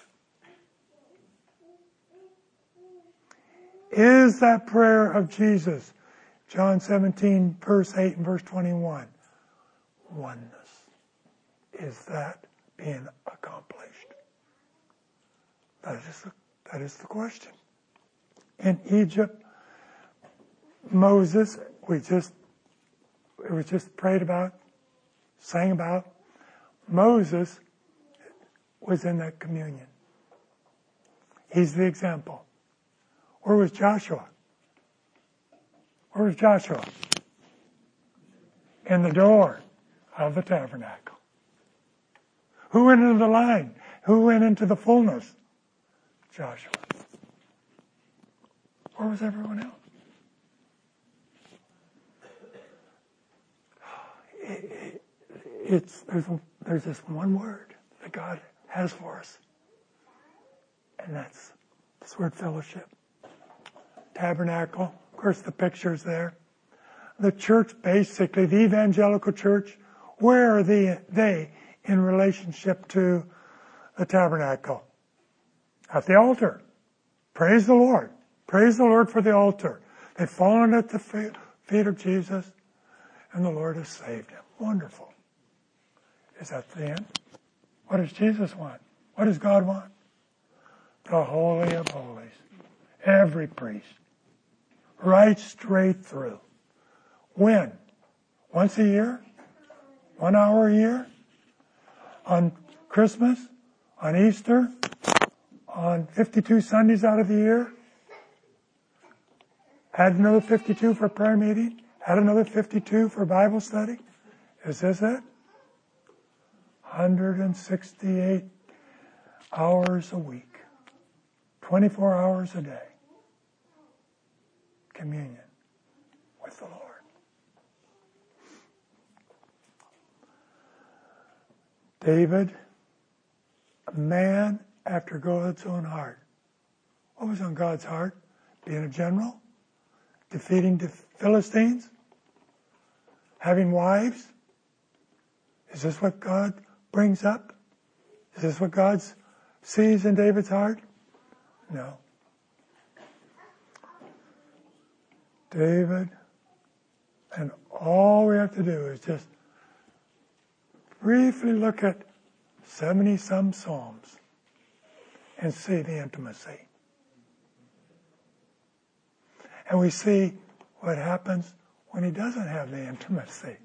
Is that prayer of Jesus, John seventeen, verse eight and verse twenty-one, oneness? Is that being accomplished? That is the, that is the question. In Egypt, Moses, we just, it was just prayed about, sang about. Moses was in that communion. He's the example. Where was Joshua? Where was Joshua? In the door of the tabernacle. Who went into the line? Who went into the fullness? Joshua. Where was everyone else? It, it, it's there's, there's this one word that God has for us, and that's this word fellowship. Tabernacle. Of course, the picture's there. The church, basically, the evangelical church, where are they, they in relationship to the tabernacle? At the altar. Praise the Lord. Praise the Lord for the altar. They've fallen at the feet of Jesus, and the Lord has saved him. Wonderful. Is that the end? What does Jesus want? What does God want? The Holy of Holies. Every priest. Right straight through. When? Once a year? One hour a year? On Christmas? On Easter? On fifty-two Sundays out of the year? Add another fifty-two for prayer meeting? Add another fifty-two for Bible study? Is this it? one hundred sixty-eight hours a week. twenty-four hours a day. Communion with the Lord. David, a man after God's own heart. What was on God's heart? Being a general? Defeating the Philistines? Having wives? Is this what God brings up? Is this what God sees in David's heart? No. David, and all we have to do is just briefly look at seventy-some Psalms and see the intimacy. And we see what happens when he doesn't have the intimacy.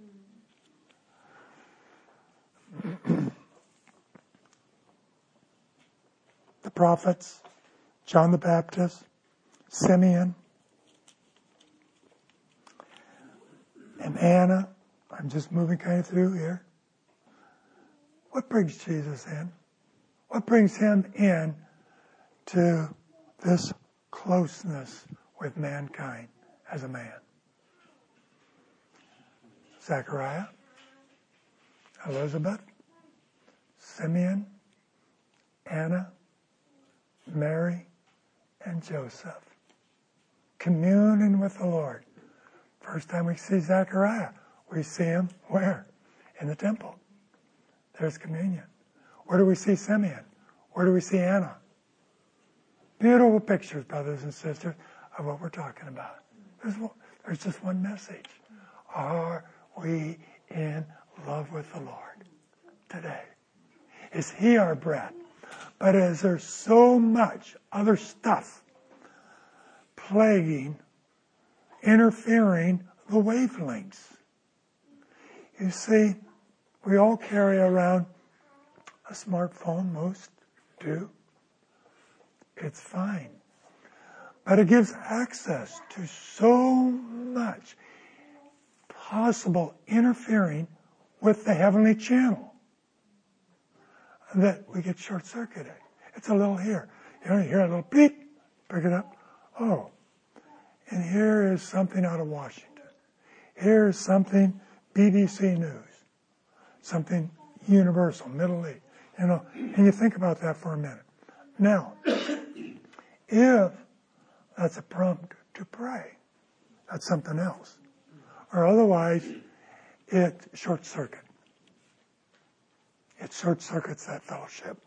The prophets, John the Baptist, Simeon, and Anna. I'm just moving kind of through here. What brings Jesus in? What brings him in to this closeness with mankind as a man? Zechariah, Elizabeth, Simeon, Anna, Mary, and Joseph. Communing with the Lord. First time we see Zechariah, we see him where? In the temple. There's communion. Where do we see Simeon? Where do we see Anna? Beautiful pictures, brothers and sisters, of what we're talking about. There's, There's just one message. Are we in love with the Lord today? Is He our breath? But is there so much other stuff plaguing, interfering the wavelengths? You see, we all carry around a smartphone, most do. It's fine. But it gives access to so much possible interfering with the heavenly channel that we get short-circuited. It's a little here. You know, you hear a little beep, pick it up. Oh, and here is something out of Washington. Here is something B B C News, something universal, Middle East. You know, and you think about that for a minute. Now, if that's a prompt to pray, that's something else. Or otherwise, it short-circuit. It short-circuits that fellowship.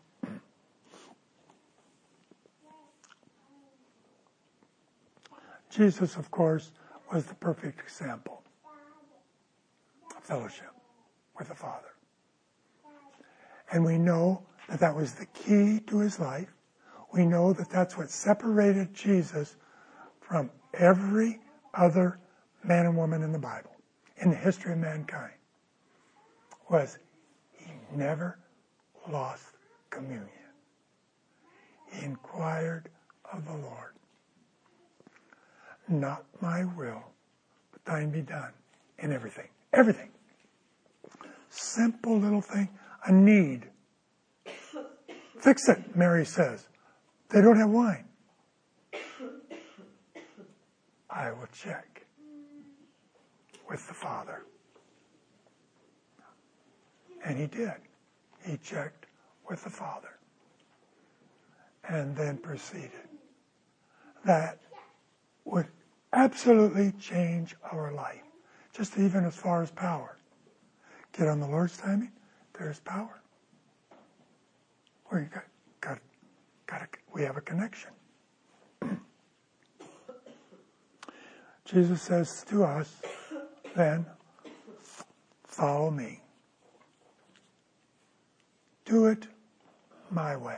Jesus, of course, was the perfect example of fellowship with the Father. And we know that that was the key to his life. We know that that's what separated Jesus from every other man and woman in the Bible, in the history of mankind, was he never lost communion. He inquired of the Lord. Not my will, but thine be done in everything. Everything. Simple little thing. A need. Fix it, Mary says. They don't have wine. I will check with the Father. And he did. He checked with the Father. And then proceeded. That would absolutely change our life. Just even as far as power. Get on the Lord's timing, there's power. We got, got, got a, we have a connection. Jesus says to us, then, follow me. Do it my way.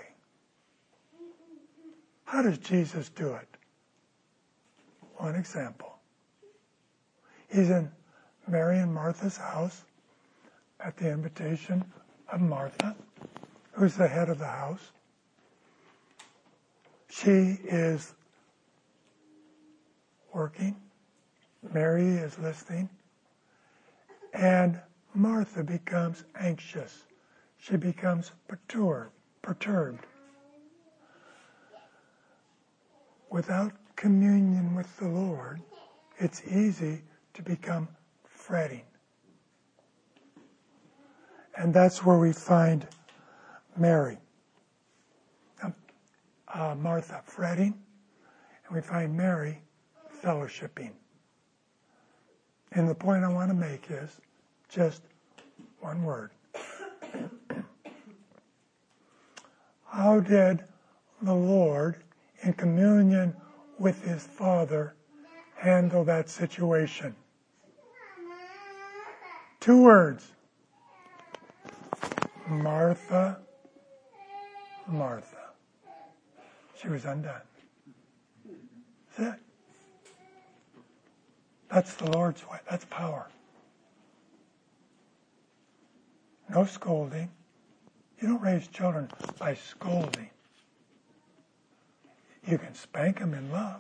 How does Jesus do it? One example. He's in Mary and Martha's house at the invitation of Martha, who's the head of the house. She is working. Mary is listening. And Martha becomes anxious. She becomes perturbed. perturbed. Without communion with the Lord, it's easy to become fretting. And that's where we find Mary. Uh, Martha fretting, and we find Mary fellowshipping. And the point I want to make is just one word. How did the Lord, in communion with his Father, handle that situation? Two words. Martha, Martha. She was undone. That's it. That's the Lord's way. That's power. No scolding. You don't raise children by scolding. You can spank them in love.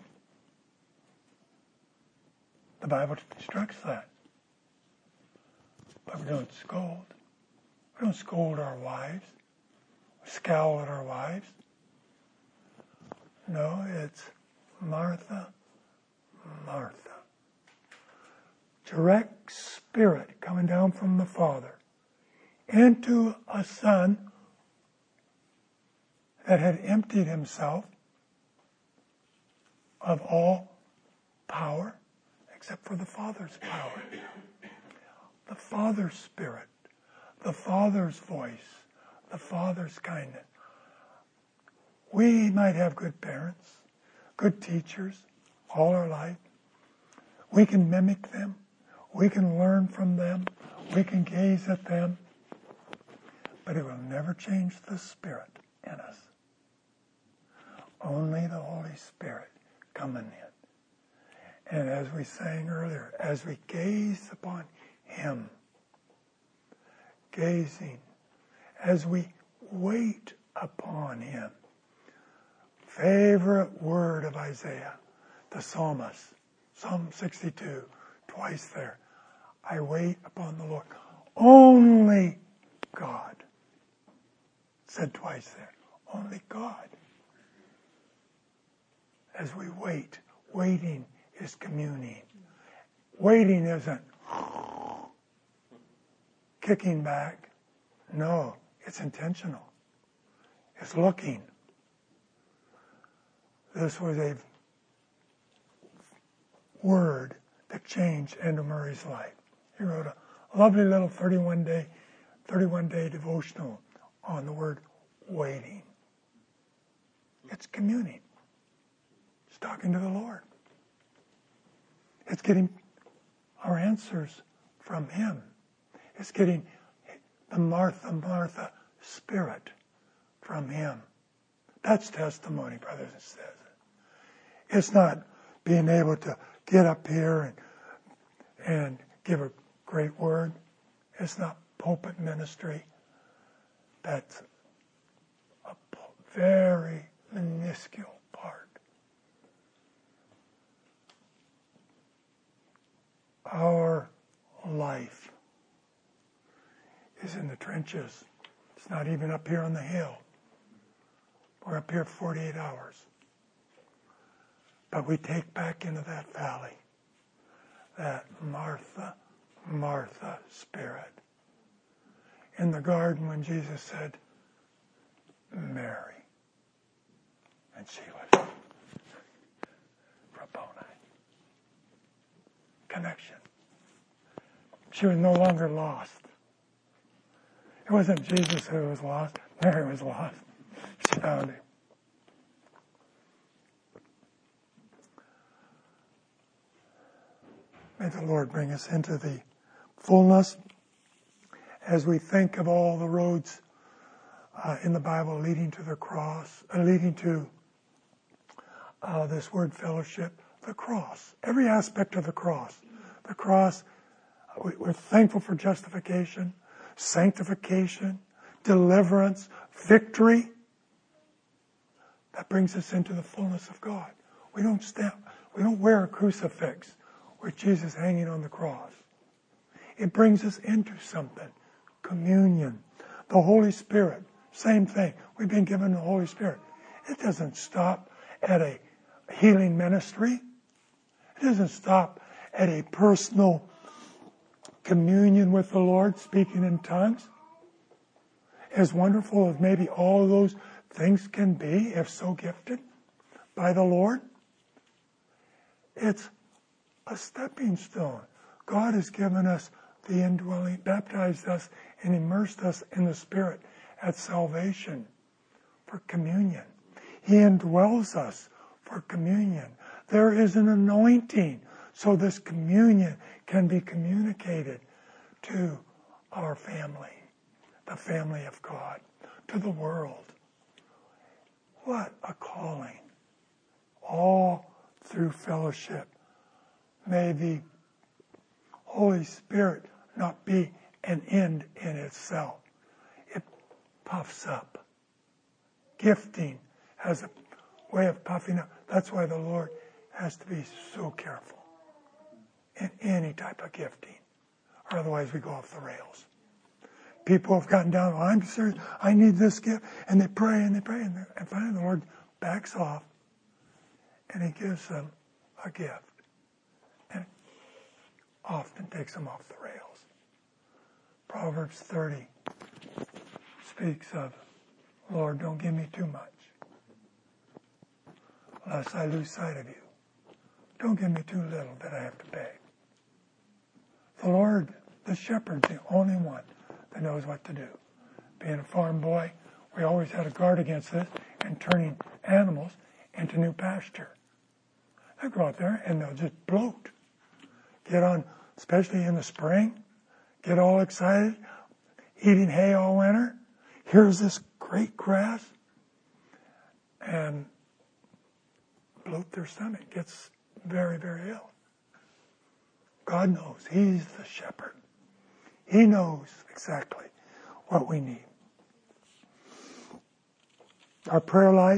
The Bible instructs that. But we don't scold. We don't scold our wives. We scowl at our wives. No, it's Martha, Martha. Direct spirit coming down from the Father into a Son that had emptied himself of all power except for the Father's power. The Father's Spirit, the Father's voice, the Father's kindness. We might have good parents, good teachers all our life. We can mimic them. We can learn from them. We can gaze at them. But it will never change the Spirit in us. Only the Holy Spirit coming in. And as we sang earlier, as we gaze upon Him, gazing, as we wait upon Him. Favorite word of Isaiah, the psalmist, Psalm sixty-two, twice there. I wait upon the Lord. Only God. Said twice there. Only God. As we wait, waiting is communing. Waiting isn't kicking back. No, it's intentional. It's looking. This was a word that changed Andrew Murray's life. He wrote a lovely little thirty-one day, thirty-one day devotional on the word waiting. It's communing. It's talking to the Lord. It's getting our answers from Him. It's getting the Martha, Martha spirit from Him. That's testimony, brothers and sisters. It's not being able to get up here and and give a great word. It's not pulpit ministry. That's a very minuscule part. Our life is in the trenches. It's not even up here on the hill. We're up here forty-eight hours. But we take back into that valley that Martha, Martha spirit. In the garden when Jesus said, Mary. And she was Rabboni. Connection. She was no longer lost. It wasn't Jesus who was lost. Mary was lost. She found Him. May the Lord bring us into the fullness as we think of all the roads uh, in the Bible leading to the cross, uh, leading to uh, this word fellowship, the cross. Every aspect of the cross. The cross, we, we're thankful for justification, sanctification, deliverance, victory. That brings us into the fullness of God. We don't step, we don't wear a crucifix with Jesus hanging on the cross. It brings us into something. Communion. The Holy Spirit. Same thing. We've been given the Holy Spirit. It doesn't stop at a healing ministry. It doesn't stop at a personal communion with the Lord, speaking in tongues. As wonderful as maybe all of those things can be, if so gifted by the Lord, it's a stepping stone. God has given us the indwelling, baptized us and immersed us in the Spirit at salvation for communion. He indwells us for communion. There is an anointing so this communion can be communicated to our family, the family of God, to the world. What a calling. All through fellowship. May the Holy Spirit not be an end in itself. It puffs up. Gifting has a way of puffing up. That's why the Lord has to be so careful in any type of gifting, or otherwise we go off the rails. People have gotten down, oh, I'm serious, I need this gift, and they pray and they pray, and, and finally the Lord backs off and He gives them a gift. And often takes them off the rails. Proverbs thirty speaks of, Lord, don't give me too much, lest I lose sight of you. Don't give me too little that I have to beg. The Lord, the shepherd's the only one that knows what to do. Being a farm boy, we always had a guard against this and turning animals into new pasture. They go out there and they'll just bloat. get on, especially in the spring, get all excited, eating hay all winter. Here's this great grass, and bloat their stomach, gets very, very ill. God knows. He's the shepherd. He knows exactly what we need. Our prayer life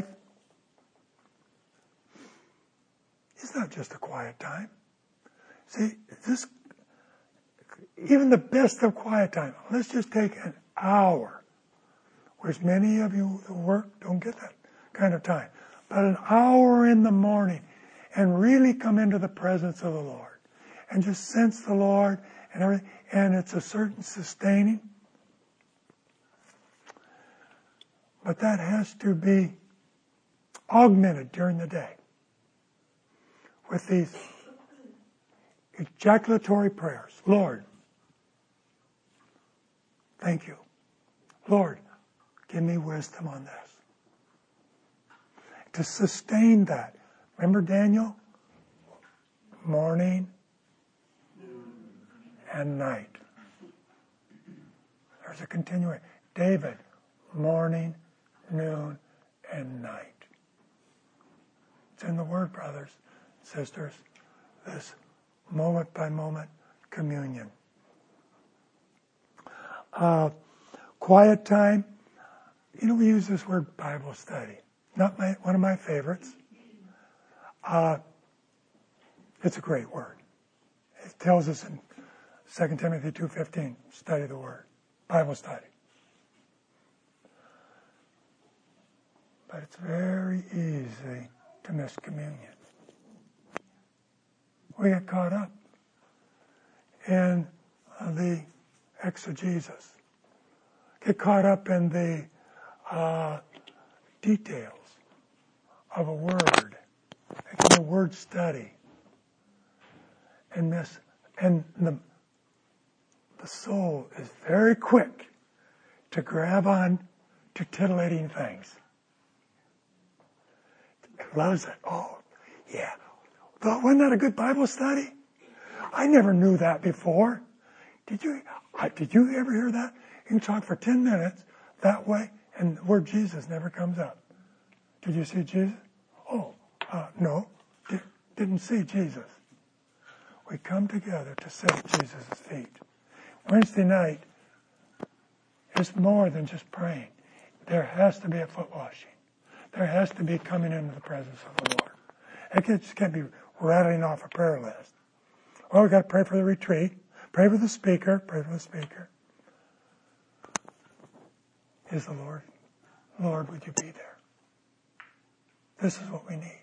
is not just a quiet time. See, this, even the best of quiet time, let's just take an hour, which many of you who work don't get that kind of time, but an hour in the morning and really come into the presence of the Lord and just sense the Lord and everything, and it's a certain sustaining. But that has to be augmented during the day with these ejaculatory prayers. Lord, thank you. Lord, give me wisdom on this. To sustain that. Remember Daniel? Morning and night. There's a continuation. David, morning, noon, and night. It's in the Word, brothers, sisters. This moment by moment communion. Uh, quiet time. You know, we use this word Bible study. Not my, one of my favorites. Uh, it's a great word. It tells us in Second Timothy two fifteen, study the Word. Bible study. But it's very easy to miss communion. We get caught up in the exegesis. Get caught up in the uh, details of a word, in a word study, and miss. And the the soul is very quick to grab on to titillating things. It loves it. Oh, yeah. Wasn't that a good Bible study? I never knew that before. Did you? Uh, did you ever hear that? You can talk for ten minutes that way, and the word Jesus never comes up. Did you see Jesus? Oh, uh, no, Did, didn't see Jesus. We come together to sit at Jesus' feet. Wednesday night is more than just praying. There has to be a foot washing. There has to be coming into the presence of the Lord. It just can't be rattling off a prayer list. Well, we've got to pray for the retreat. Pray for the speaker. Pray for the speaker. Is the Lord. Lord, would you be there? This is what we need.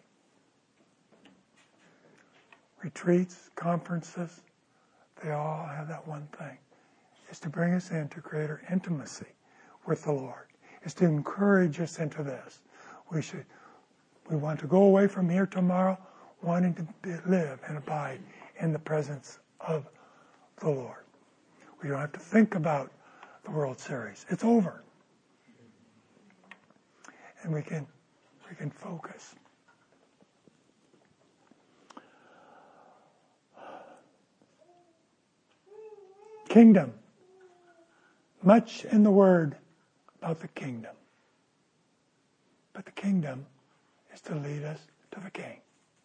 Retreats, conferences, they all have that one thing. It's to bring us into greater intimacy with the Lord. It's to encourage us into this. We should, we want to go away from here tomorrow wanting to be, live and abide in the presence of the Lord. We don't have to think about the World Series. It's over. And we can, we can focus. Kingdom. Much in the Word about the kingdom. But the kingdom is to lead us to the King.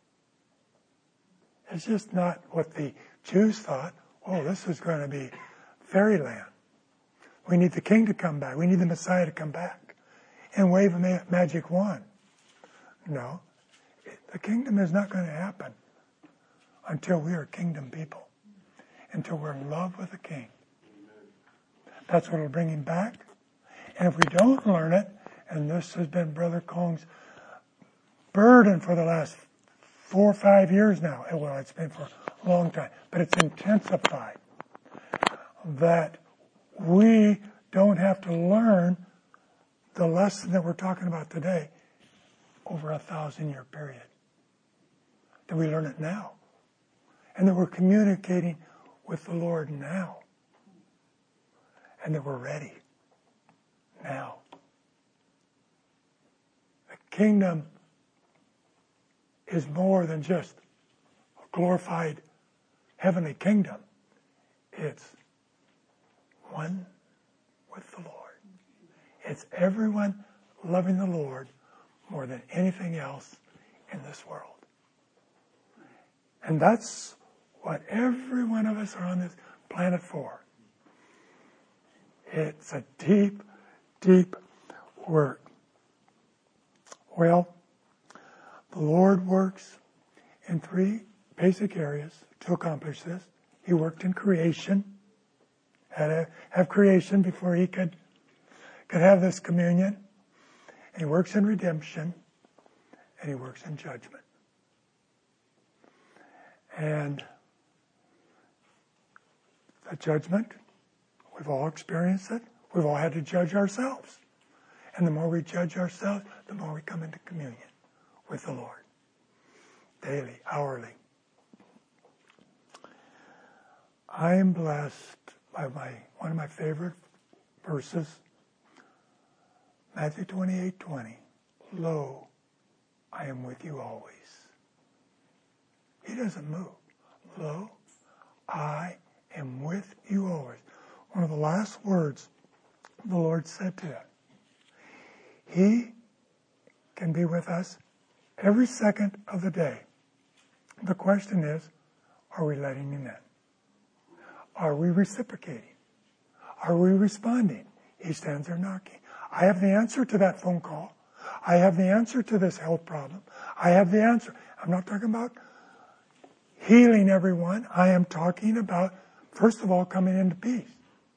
It's just not what the Jews thought. Oh, this is going to be fairyland. We need the King to come back. We need the Messiah to come back and wave a ma- magic wand. No. The kingdom is not going to happen until we are kingdom people. Until we're in love with the King. That's what will bring him back. And if we don't learn it, and this has been Brother Kong's burden for the last four or five years now. Well, it's been for a long time. But it's intensified. That we don't have to learn the lesson that we're talking about today over a thousand year period. That we learn it now. And that we're communicating with the Lord now. And that we're ready now. The kingdom is more than just a glorified heavenly kingdom. It's one with the Lord. It's everyone loving the Lord more than anything else in this world. And that's what every one of us are on this planet for. It's a deep, deep work. Well, the Lord works in three basic areas to accomplish this. He worked in creation, had to have creation before he could, could have this communion. And he works in redemption, and he works in judgment. And the judgment, we've all experienced it. We've all had to judge ourselves. And the more we judge ourselves, the more we come into communion with the Lord. Daily, hourly. I am blessed by my one of my favorite verses, Matthew twenty-eight twenty. Lo, I am with you always. He doesn't move. Lo, I am with you always. One of the last words the Lord said to him. He can be with us every second of the day. The question is, are we letting him in? Are we reciprocating? Are we responding? He stands there knocking. I have the answer to that phone call. I have the answer to this health problem. I have the answer. I'm not talking about healing everyone. I am talking about, first of all, coming into peace.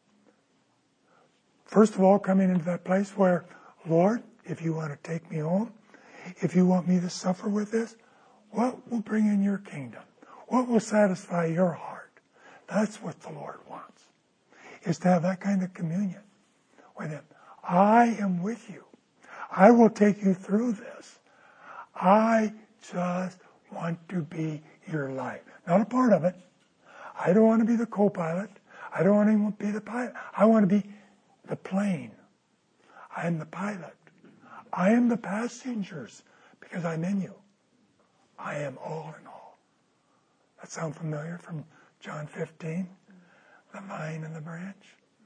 First of all, coming into that place where, Lord, if you want to take me home, if you want me to suffer with this, what will bring in your kingdom? What will satisfy your heart? That's what the Lord wants, is to have that kind of communion with him. I am with you. I will take you through this. I just want to be your life. Not a part of it. I don't want to be the co-pilot. I don't want to even be the pilot. I want to be the plane. I am the pilot. I am the passengers because I'm in you. I am all in all. That sound familiar from John fifteen? The vine and the branch.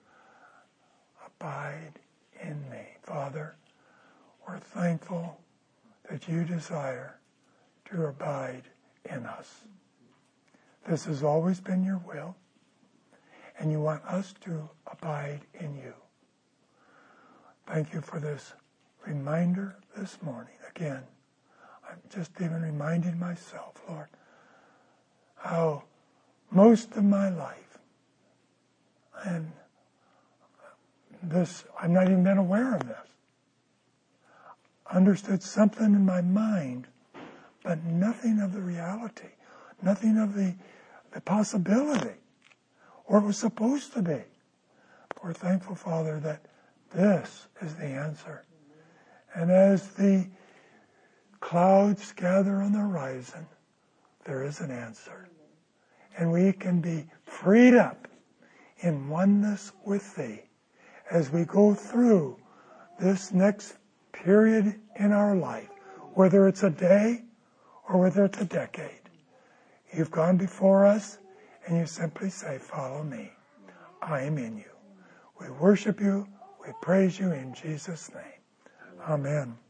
Abide in me. Father, we're thankful that you desire to abide in us. This has always been your will, and you want us to abide in you. Thank you for this reminder this morning. Again, I'm just even reminding myself, Lord, how most of my life, and this, I've not even been aware of this, understood something in my mind, but nothing of the reality, nothing of the, the possibility, or it was supposed to be. We're thankful, Father, that this is the answer. And as the clouds gather on the horizon, there is an answer. And we can be freed up in oneness with Thee as we go through this next period in our life, whether it's a day or whether it's a decade. You've gone before us, and you simply say, follow me. I am in you. We worship you. We praise you in Jesus' name. Amen.